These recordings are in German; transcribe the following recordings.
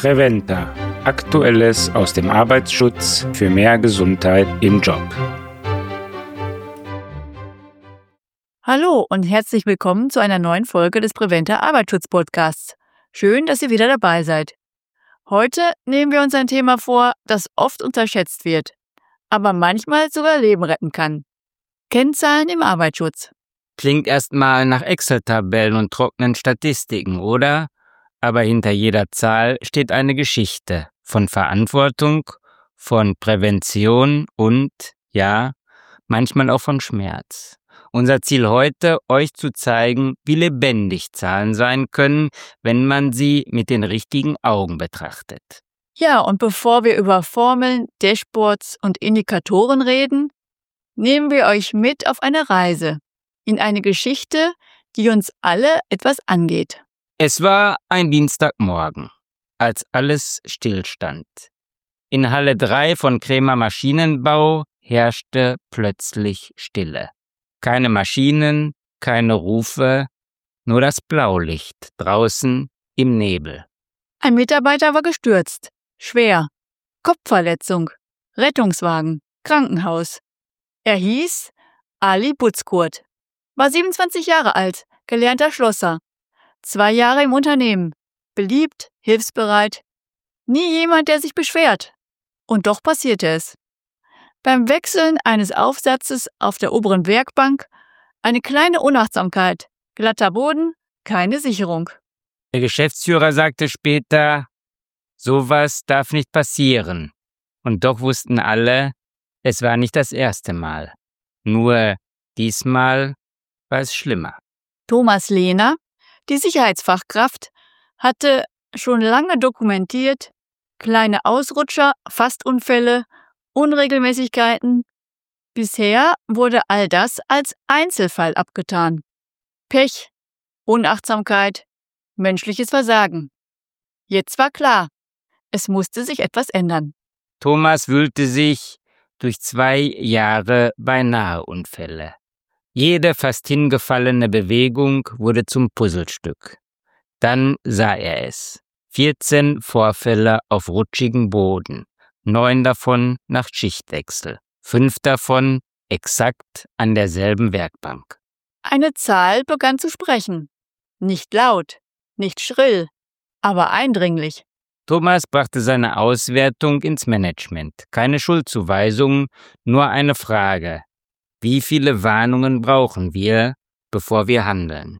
Preventa. Aktuelles aus dem Arbeitsschutz für mehr Gesundheit im Job. Hallo und herzlich willkommen zu einer neuen Folge des Preventa Arbeitsschutz Podcasts. Schön, dass ihr wieder dabei seid. Heute nehmen wir uns ein Thema vor, das oft unterschätzt wird, aber manchmal sogar Leben retten kann. Kennzahlen im Arbeitsschutz. Klingt erstmal nach Excel-Tabellen und trockenen Statistiken, oder? Aber hinter jeder Zahl steht eine Geschichte von Verantwortung, von Prävention und, ja, manchmal auch von Schmerz. Unser Ziel heute, euch zu zeigen, wie lebendig Zahlen sein können, wenn man sie mit den richtigen Augen betrachtet. Ja, und bevor wir über Formeln, Dashboards und Indikatoren reden, nehmen wir euch mit auf eine Reise in eine Geschichte, die uns alle etwas angeht. Es war ein Dienstagmorgen, als alles stillstand. In Halle 3 von Krämer Maschinenbau herrschte plötzlich Stille. Keine Maschinen, keine Rufe, nur das Blaulicht draußen im Nebel. Ein Mitarbeiter war gestürzt. Schwer. Kopfverletzung. Rettungswagen. Krankenhaus. Er hieß Ali Butzkurt. War 27 Jahre alt, gelernter Schlosser. 2 Jahre im Unternehmen. Beliebt, hilfsbereit. Nie jemand, der sich beschwert. Und doch passierte es. Beim Wechseln eines Aufsatzes auf der oberen Werkbank eine kleine Unachtsamkeit. Glatter Boden, keine Sicherung. Der Geschäftsführer sagte später, sowas darf nicht passieren. Und doch wussten alle, es war nicht das erste Mal. Nur diesmal war es schlimmer. Thomas Lehner, die Sicherheitsfachkraft, hatte schon lange dokumentiert, kleine Ausrutscher, Fastunfälle, Unregelmäßigkeiten. Bisher wurde all das als Einzelfall abgetan. Pech, Unachtsamkeit, menschliches Versagen. Jetzt war klar, es musste sich etwas ändern. Thomas wühlte sich durch 2 Jahre Beinaheunfälle. Jede fast hingefallene Bewegung wurde zum Puzzlestück. Dann sah er es. 14 Vorfälle auf rutschigem Boden, 9 davon nach Schichtwechsel, 5 davon exakt an derselben Werkbank. Eine Zahl begann zu sprechen. Nicht laut, nicht schrill, aber eindringlich. Thomas brachte seine Auswertung ins Management. Keine Schuldzuweisung, nur eine Frage. Wie viele Warnungen brauchen wir, bevor wir handeln?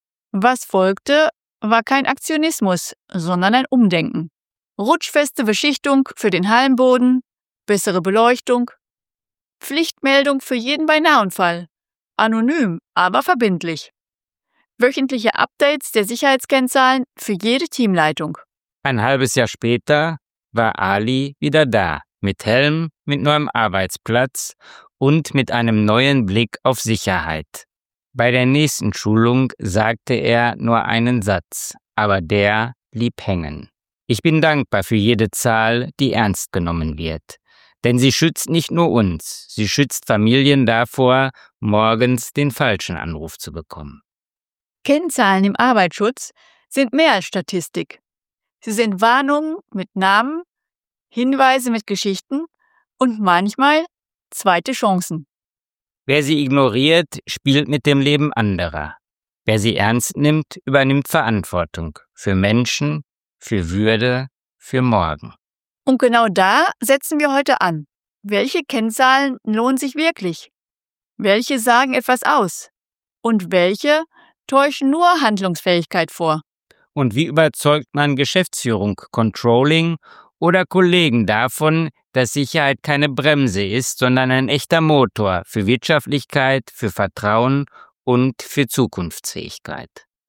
Was folgte, war kein Aktionismus, sondern ein Umdenken. Rutschfeste Beschichtung für den Hallenboden, bessere Beleuchtung, Pflichtmeldung für jeden Beinaheunfall. Anonym, aber verbindlich. Wöchentliche Updates der Sicherheitskennzahlen für jede Teamleitung. Ein halbes Jahr später war Ali wieder da, mit Helm, mit neuem Arbeitsplatz und mit einem neuen Blick auf Sicherheit. Bei der nächsten Schulung sagte er nur einen Satz, aber der blieb hängen. Ich bin dankbar für jede Zahl, die ernst genommen wird. Denn sie schützt nicht nur uns, sie schützt Familien davor, morgens den falschen Anruf zu bekommen. Kennzahlen im Arbeitsschutz sind mehr als Statistik. Sie sind Warnungen mit Namen, Hinweise mit Geschichten und manchmal zweite Chancen. Wer sie ignoriert, spielt mit dem Leben anderer. Wer sie ernst nimmt, übernimmt Verantwortung für Menschen, für Würde, für morgen. Und genau da setzen wir heute an. Welche Kennzahlen lohnen sich wirklich? Welche sagen etwas aus? Und welche täuschen nur Handlungsfähigkeit vor? Und wie überzeugt man Geschäftsführung, Controlling oder Kollegen davon, dass Sicherheit keine Bremse ist, sondern ein echter Motor für Wirtschaftlichkeit, für Vertrauen und für Zukunftsfähigkeit?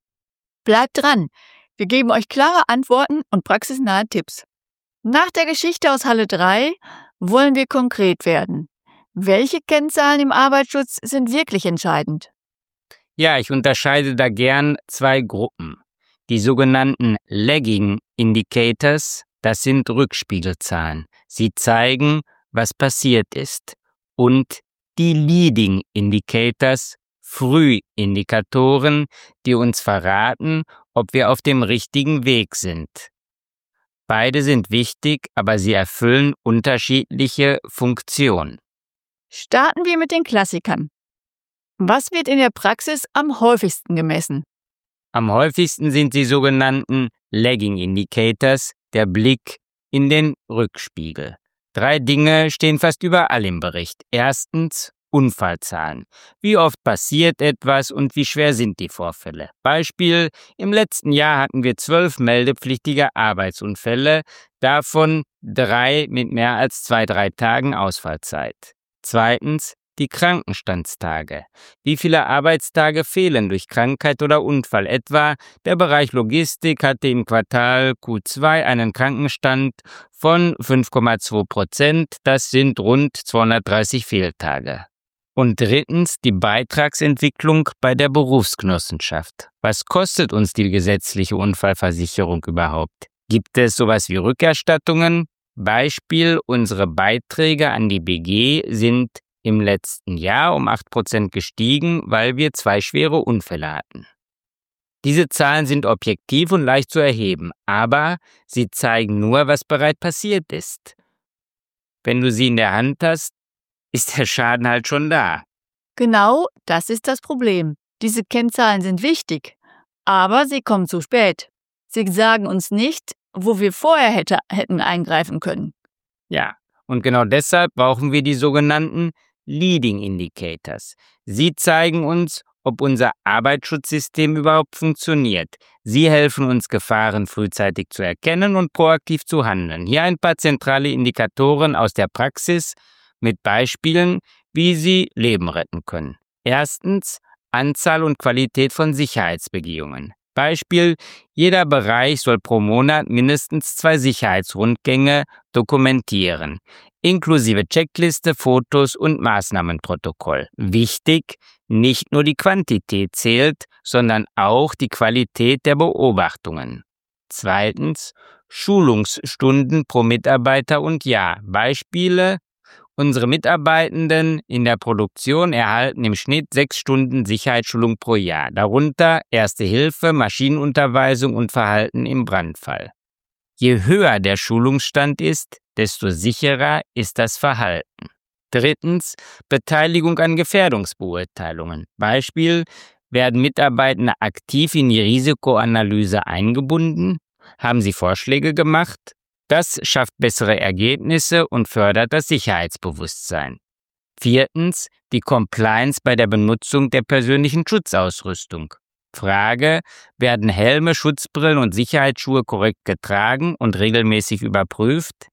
Bleibt dran, wir geben euch klare Antworten und praxisnahe Tipps. Nach der Geschichte aus Halle 3 wollen wir konkret werden. Welche Kennzahlen im Arbeitsschutz sind wirklich entscheidend? Ja, ich unterscheide da gern 2 Gruppen. Die sogenannten Lagging Indicators, das sind Rückspiegelzahlen. Sie zeigen, was passiert ist. Und die Leading Indicators, Frühindikatoren, die uns verraten, ob wir auf dem richtigen Weg sind. Beide sind wichtig, aber sie erfüllen unterschiedliche Funktionen. Starten wir mit den Klassikern. Was wird in der Praxis am häufigsten gemessen? Am häufigsten sind die sogenannten Lagging Indicators, der Blick in den Rückspiegel. 3 Dinge stehen fast überall im Bericht. Erstens, Unfallzahlen. Wie oft passiert etwas und wie schwer sind die Vorfälle? Beispiel: Im letzten Jahr hatten wir 12 meldepflichtige Arbeitsunfälle, davon 3 mit mehr als 2-3 Tagen Ausfallzeit. Zweitens, die Krankenstandstage. Wie viele Arbeitstage fehlen durch Krankheit oder Unfall? Etwa der Bereich Logistik hatte im Quartal Q2 einen Krankenstand von 5,2%. Das sind rund 230 Fehltage. Und drittens, die Beitragsentwicklung bei der Berufsgenossenschaft. Was kostet uns die gesetzliche Unfallversicherung überhaupt? Gibt es sowas wie Rückerstattungen? Beispiel: Unsere Beiträge an die BG sind im letzten Jahr um 8% gestiegen, weil wir 2 schwere Unfälle hatten. Diese Zahlen sind objektiv und leicht zu erheben, aber sie zeigen nur, was bereits passiert ist. Wenn du sie in der Hand hast, ist der Schaden halt schon da. Genau, das ist das Problem. Diese Kennzahlen sind wichtig, aber sie kommen zu spät. Sie sagen uns nicht, wo wir vorher hätten eingreifen können. Ja, und genau deshalb brauchen wir die sogenannten Leading Indicators. Sie zeigen uns, ob unser Arbeitsschutzsystem überhaupt funktioniert. Sie helfen uns, Gefahren frühzeitig zu erkennen und proaktiv zu handeln. Hier ein paar zentrale Indikatoren aus der Praxis mit Beispielen, wie sie Leben retten können. Erstens, Anzahl und Qualität von Sicherheitsbegehungen. Beispiel: Jeder Bereich soll pro Monat mindestens 2 Sicherheitsrundgänge dokumentieren, inklusive Checkliste, Fotos und Maßnahmenprotokoll. Wichtig: Nicht nur die Quantität zählt, sondern auch die Qualität der Beobachtungen. Zweitens, Schulungsstunden pro Mitarbeiter und Jahr. Beispiele: Unsere Mitarbeitenden in der Produktion erhalten im Schnitt 6 Stunden Sicherheitsschulung pro Jahr, darunter Erste Hilfe, Maschinenunterweisung und Verhalten im Brandfall. Je höher der Schulungsstand ist, desto sicherer ist das Verhalten. Drittens, Beteiligung an Gefährdungsbeurteilungen. Beispiel: Werden Mitarbeitende aktiv in die Risikoanalyse eingebunden? Haben sie Vorschläge gemacht? Das schafft bessere Ergebnisse und fördert das Sicherheitsbewusstsein. Viertens, die Compliance bei der Benutzung der persönlichen Schutzausrüstung. Frage: Werden Helme, Schutzbrillen und Sicherheitsschuhe korrekt getragen und regelmäßig überprüft?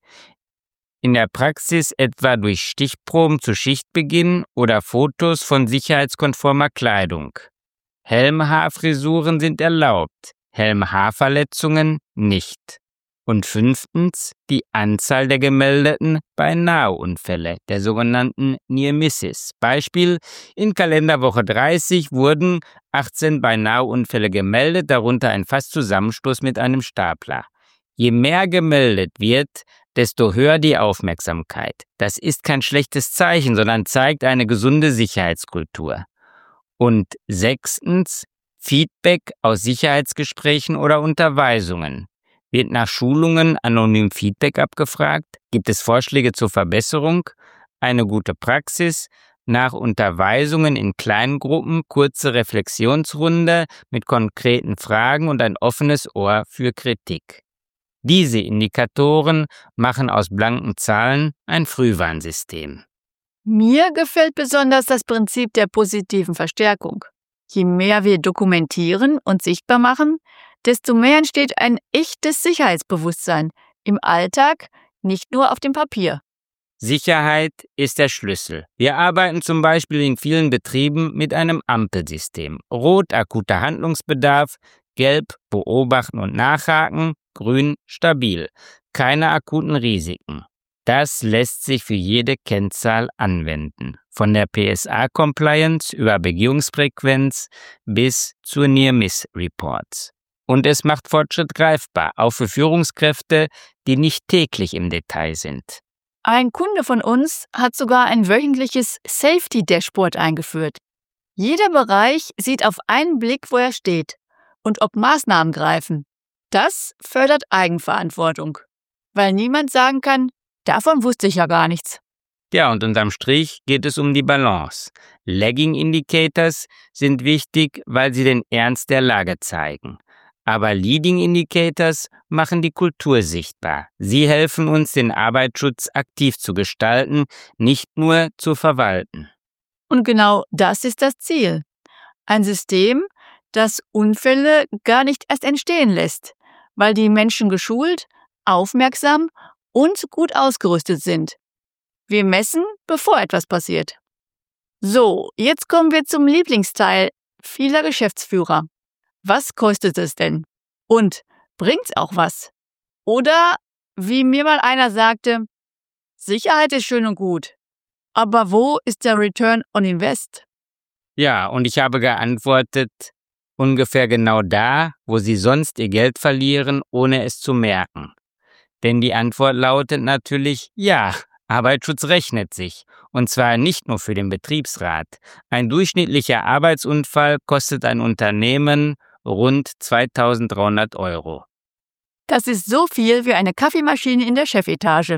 In der Praxis etwa durch Stichproben zu Schichtbeginn oder Fotos von sicherheitskonformer Kleidung. Helmhaarfrisuren sind erlaubt, Helmhaarverletzungen nicht. Und 5. die Anzahl der gemeldeten Beinaheunfälle, der sogenannten Near Misses. Beispiel: In Kalenderwoche 30 wurden 18 Beinaheunfälle gemeldet, darunter ein Fast-Zusammenstoß mit einem Stapler. Je mehr gemeldet wird, desto höher die Aufmerksamkeit. Das ist kein schlechtes Zeichen, sondern zeigt eine gesunde Sicherheitskultur. Und 6. Feedback aus Sicherheitsgesprächen oder Unterweisungen. Wird nach Schulungen anonym Feedback abgefragt? Gibt es Vorschläge zur Verbesserung? Eine gute Praxis? Nach Unterweisungen in kleinen Gruppen, kurze Reflexionsrunde mit konkreten Fragen und ein offenes Ohr für Kritik. Diese Indikatoren machen aus blanken Zahlen ein Frühwarnsystem. Mir gefällt besonders das Prinzip der positiven Verstärkung. Je mehr wir dokumentieren und sichtbar machen, desto mehr entsteht ein echtes Sicherheitsbewusstsein im Alltag, nicht nur auf dem Papier. Sicherheit ist der Schlüssel. Wir arbeiten zum Beispiel in vielen Betrieben mit einem Ampelsystem. Rot: akuter Handlungsbedarf, Gelb: beobachten und nachhaken, Grün: stabil. Keine akuten Risiken. Das lässt sich für jede Kennzahl anwenden. Von der PSA-Compliance über Begehungsfrequenz bis zu Near-Miss-Reports. Und es macht Fortschritt greifbar, auch für Führungskräfte, die nicht täglich im Detail sind. Ein Kunde von uns hat sogar ein wöchentliches Safety-Dashboard eingeführt. Jeder Bereich sieht auf einen Blick, wo er steht und ob Maßnahmen greifen. Das fördert Eigenverantwortung, weil niemand sagen kann, davon wusste ich ja gar nichts. Ja, und unterm Strich geht es um die Balance. Lagging Indicators sind wichtig, weil sie den Ernst der Lage zeigen. Aber Leading Indicators machen die Kultur sichtbar. Sie helfen uns, den Arbeitsschutz aktiv zu gestalten, nicht nur zu verwalten. Und genau das ist das Ziel. Ein System, das Unfälle gar nicht erst entstehen lässt, weil die Menschen geschult, aufmerksam und gut ausgerüstet sind. Wir messen, bevor etwas passiert. So, jetzt kommen wir zum Lieblingsteil vieler Geschäftsführer. Was kostet es denn? Und bringt's auch was? Oder, wie mir mal einer sagte, Sicherheit ist schön und gut, aber wo ist der Return on Invest? Ja, und ich habe geantwortet, ungefähr genau da, wo Sie sonst Ihr Geld verlieren, ohne es zu merken. Denn die Antwort lautet natürlich ja. Arbeitsschutz rechnet sich, und zwar nicht nur für den Betriebsrat. Ein durchschnittlicher Arbeitsunfall kostet ein Unternehmen rund 2.300 €. Das ist so viel wie eine Kaffeemaschine in der Chefetage.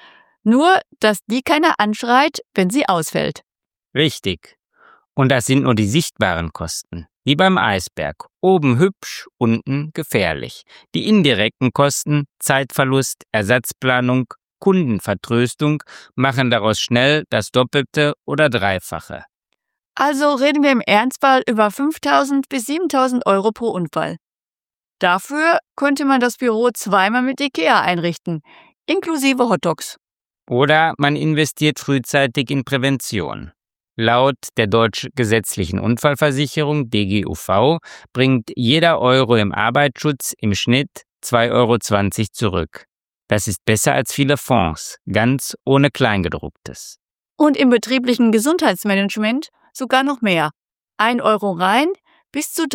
Nur, dass die keiner anschreit, wenn sie ausfällt. Richtig. Und das sind nur die sichtbaren Kosten. Wie beim Eisberg. Oben hübsch, unten gefährlich. Die indirekten Kosten, Zeitverlust, Ersatzplanung, Kundenvertröstung machen daraus schnell das Doppelte oder Dreifache. Also reden wir im Ernstfall über 5.000 bis 7.000 € pro Unfall. Dafür könnte man das Büro zweimal mit IKEA einrichten, inklusive Hotdogs. Oder man investiert frühzeitig in Prävention. Laut der Deutschen Gesetzlichen Unfallversicherung DGUV bringt jeder Euro im Arbeitsschutz im Schnitt 2,20 € zurück. Das ist besser als viele Fonds, ganz ohne Kleingedrucktes. Und im betrieblichen Gesundheitsmanagement sogar noch mehr. 1 € rein, bis zu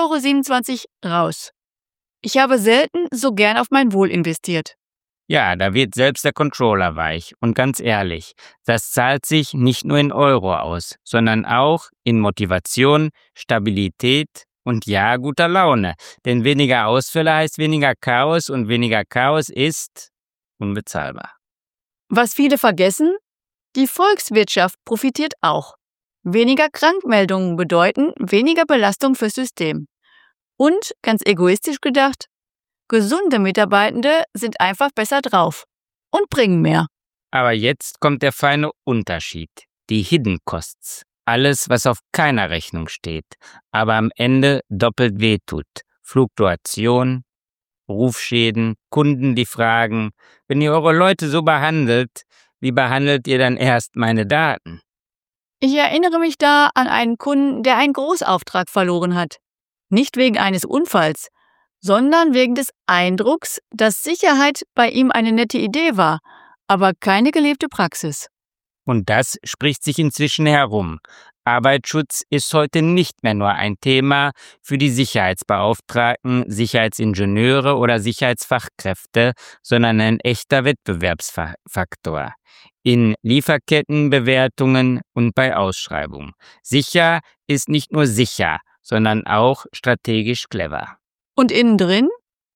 3,27 € raus. Ich habe selten so gern auf mein Wohl investiert. Ja, da wird selbst der Controller weich. Und ganz ehrlich, das zahlt sich nicht nur in Euro aus, sondern auch in Motivation, Stabilität und ja, guter Laune. Denn weniger Ausfälle heißt weniger Chaos und weniger Chaos ist unbezahlbar. Was viele vergessen, die Volkswirtschaft profitiert auch. Weniger Krankmeldungen bedeuten weniger Belastung fürs System. Und, ganz egoistisch gedacht, gesunde Mitarbeitende sind einfach besser drauf und bringen mehr. Aber jetzt kommt der feine Unterschied, die Hidden Costs. Alles, was auf keiner Rechnung steht, aber am Ende doppelt wehtut. Fluktuation, Rufschäden, Kunden, die fragen, wenn ihr eure Leute so behandelt, wie behandelt ihr dann erst meine Daten? Ich erinnere mich da an einen Kunden, der einen Großauftrag verloren hat. Nicht wegen eines Unfalls, sondern wegen des Eindrucks, dass Sicherheit bei ihm eine nette Idee war, aber keine gelebte Praxis. Und das spricht sich inzwischen herum. Arbeitsschutz ist heute nicht mehr nur ein Thema für die Sicherheitsbeauftragten, Sicherheitsingenieure oder Sicherheitsfachkräfte, sondern ein echter Wettbewerbsfaktor in Lieferkettenbewertungen und bei Ausschreibungen. Sicher ist nicht nur sicher, sondern auch strategisch clever. Und innen drin?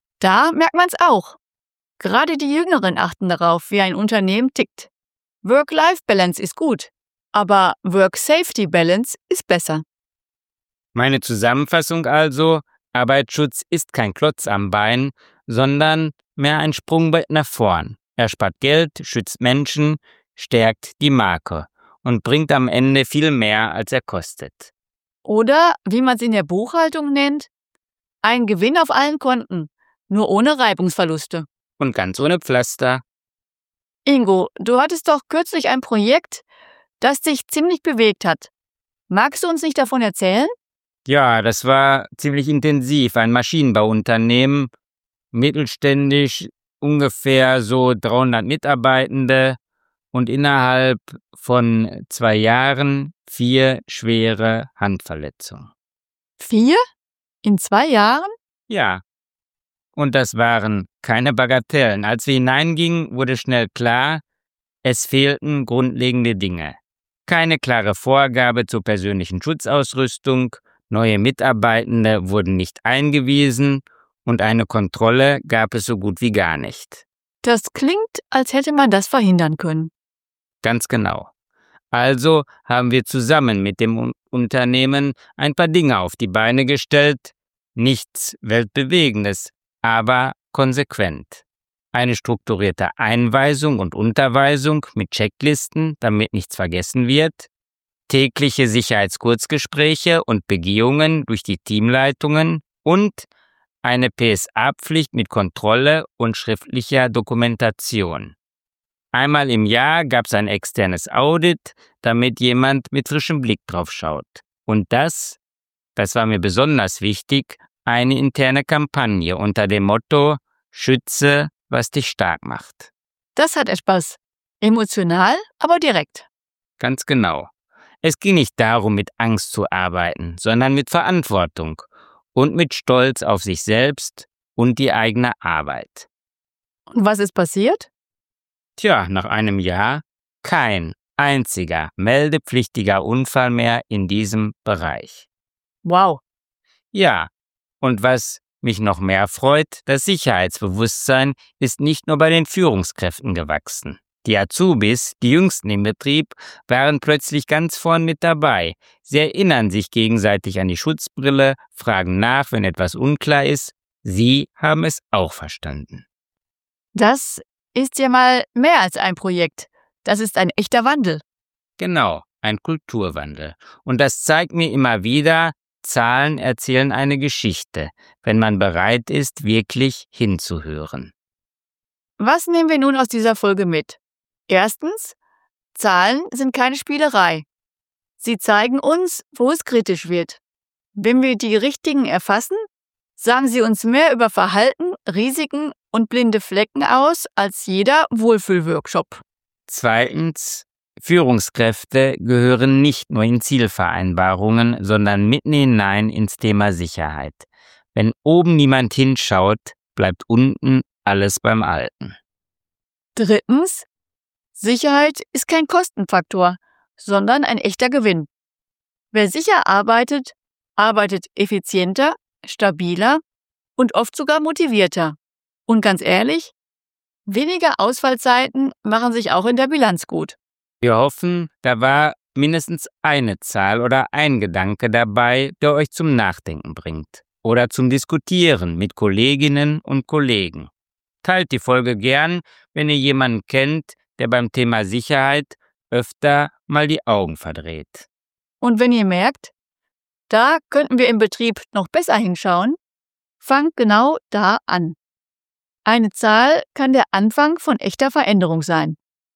Da merkt man's auch. Gerade die Jüngeren achten darauf, wie ein Unternehmen tickt. Work-Life-Balance ist gut, aber Work-Safety-Balance ist besser. Meine Zusammenfassung also, Arbeitsschutz ist kein Klotz am Bein, sondern mehr ein Sprungbrett nach vorn. Er spart Geld, schützt Menschen, stärkt die Marke und bringt am Ende viel mehr, als er kostet. Oder, wie man es in der Buchhaltung nennt, ein Gewinn auf allen Konten, nur ohne Reibungsverluste. Und ganz ohne Pflaster. Ingo, du hattest doch kürzlich ein Projekt, das dich ziemlich bewegt hat. Magst du uns nicht davon erzählen? Ja, das war ziemlich intensiv. Ein Maschinenbauunternehmen, mittelständisch, ungefähr so 300 Mitarbeitende und innerhalb von 2 Jahren 4 schwere Handverletzungen. 4? In 2 Jahren? Ja, und das waren keine Bagatellen. Als wir hineingingen, wurde schnell klar, es fehlten grundlegende Dinge. Keine klare Vorgabe zur persönlichen Schutzausrüstung, neue Mitarbeitende wurden nicht eingewiesen und eine Kontrolle gab es so gut wie gar nicht. Das klingt, als hätte man das verhindern können. Ganz genau. Also haben wir zusammen mit dem Unternehmen ein paar Dinge auf die Beine gestellt. Nichts Weltbewegendes, aber konsequent. Eine strukturierte Einweisung und Unterweisung mit Checklisten, damit nichts vergessen wird. Tägliche Sicherheitskurzgespräche und Begehungen durch die Teamleitungen und eine PSA-Pflicht mit Kontrolle und schriftlicher Dokumentation. Einmal im Jahr gab es ein externes Audit, damit jemand mit frischem Blick drauf schaut. Und das war mir besonders wichtig, eine interne Kampagne unter dem Motto Schütze, was dich stark macht. Das hat etwas. Emotional, aber direkt. Ganz genau. Es ging nicht darum, mit Angst zu arbeiten, sondern mit Verantwortung und mit Stolz auf sich selbst und die eigene Arbeit. Und was ist passiert? Tja, nach einem Jahr kein einziger meldepflichtiger Unfall mehr in diesem Bereich. Wow. Ja, und was mich noch mehr freut, das Sicherheitsbewusstsein ist nicht nur bei den Führungskräften gewachsen. Die Azubis, die Jüngsten im Betrieb, waren plötzlich ganz vorn mit dabei. Sie erinnern sich gegenseitig an die Schutzbrille, fragen nach, wenn etwas unklar ist. Sie haben es auch verstanden. Das ist ja mal mehr als ein Projekt. Das ist ein echter Wandel. Genau, ein Kulturwandel. Und das zeigt mir immer wieder, Zahlen erzählen eine Geschichte, wenn man bereit ist, wirklich hinzuhören. Was nehmen wir nun aus dieser Folge mit? Erstens, Zahlen sind keine Spielerei. Sie zeigen uns, wo es kritisch wird. Wenn wir die richtigen erfassen, sagen sie uns mehr über Verhalten, Risiken und blinde Flecken aus als jeder Wohlfühlworkshop. Zweitens, Führungskräfte gehören nicht nur in Zielvereinbarungen, sondern mitten hinein ins Thema Sicherheit. Wenn oben niemand hinschaut, bleibt unten alles beim Alten. Drittens, Sicherheit ist kein Kostenfaktor, sondern ein echter Gewinn. Wer sicher arbeitet, arbeitet effizienter, stabiler und oft sogar motivierter. Und ganz ehrlich, weniger Ausfallzeiten machen sich auch in der Bilanz gut. Wir hoffen, da war mindestens eine Zahl oder ein Gedanke dabei, der euch zum Nachdenken bringt oder zum Diskutieren mit Kolleginnen und Kollegen. Teilt die Folge gern, wenn ihr jemanden kennt, der beim Thema Sicherheit öfter mal die Augen verdreht. Und wenn ihr merkt, da könnten wir im Betrieb noch besser hinschauen, fangt genau da an. Eine Zahl kann der Anfang von echter Veränderung sein.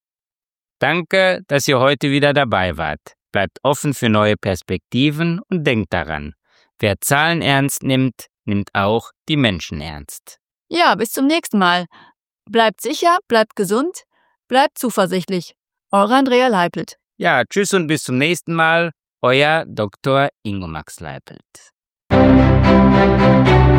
Danke, dass ihr heute wieder dabei wart. Bleibt offen für neue Perspektiven und denkt daran, wer Zahlen ernst nimmt, nimmt auch die Menschen ernst. Ja, bis zum nächsten Mal. Bleibt sicher, bleibt gesund, bleibt zuversichtlich. Eure Andrea Leipelt. Ja, tschüss und bis zum nächsten Mal. Euer Dr. Ingo Max Leipelt.